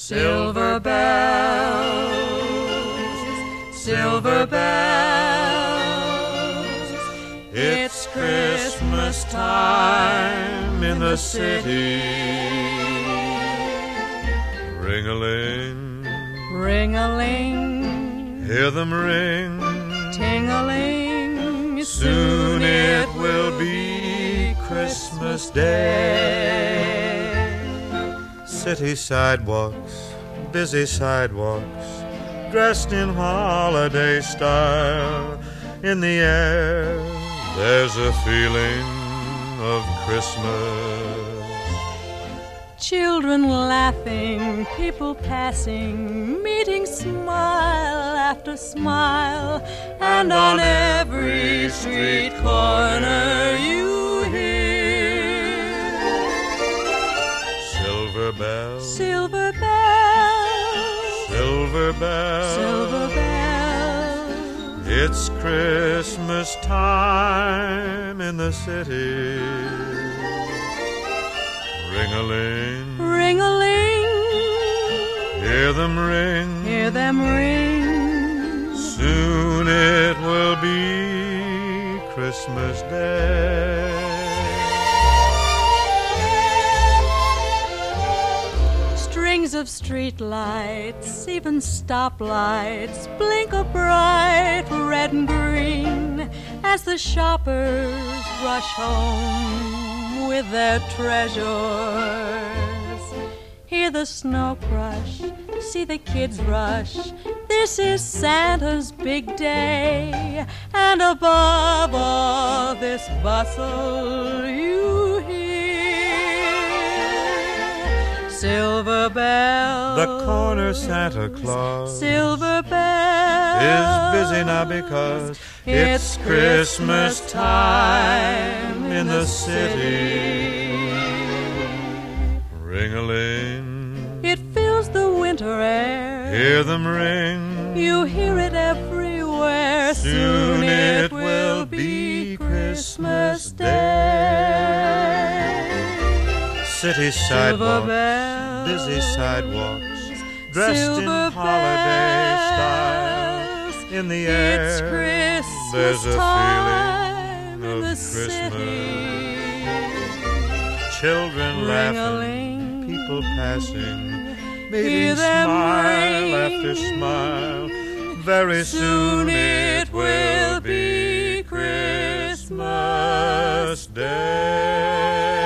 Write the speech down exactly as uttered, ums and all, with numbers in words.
Silver bells, silver bells, it's Christmas time in the city. Ring-a-ling, ring-a-ling, hear them ring, ting-a-ling, soon it will be Christmas Day. City sidewalks, busy sidewalks, dressed in holiday style. In the air, there's a feeling of Christmas. Children laughing, people passing, meeting smile after smile, and on every street corner you hear silver bells, silver bells, silver bells, silver bells. It's Christmas time in the city. Ring-a-ling, ring-a-ling, hear them ring, hear them ring, soon it will be Christmas Day. Strings of street lights, even stoplights, blink a bright red and green as the shoppers rush home with their treasures. Hear the snow crush, see the kids rush. This is Santa's big day, and above all this bustle you hear silver bells. The corner Santa Claus, silver bells, is busy now because it's Christmas time in the city. Ring-a-ling, it fills the winter air. hear them ring, You hear it everywhere. soon it will be Christmas Day. City sidewalks, bells, busy sidewalks, dressed in silver holiday style. bells. In the It's air, Christmas there's a time feeling in the of Christmas. city. Children laughing, Ring-a-ling, people passing, hear meeting them smile ring. after smile. Very soon it will be Christmas Day.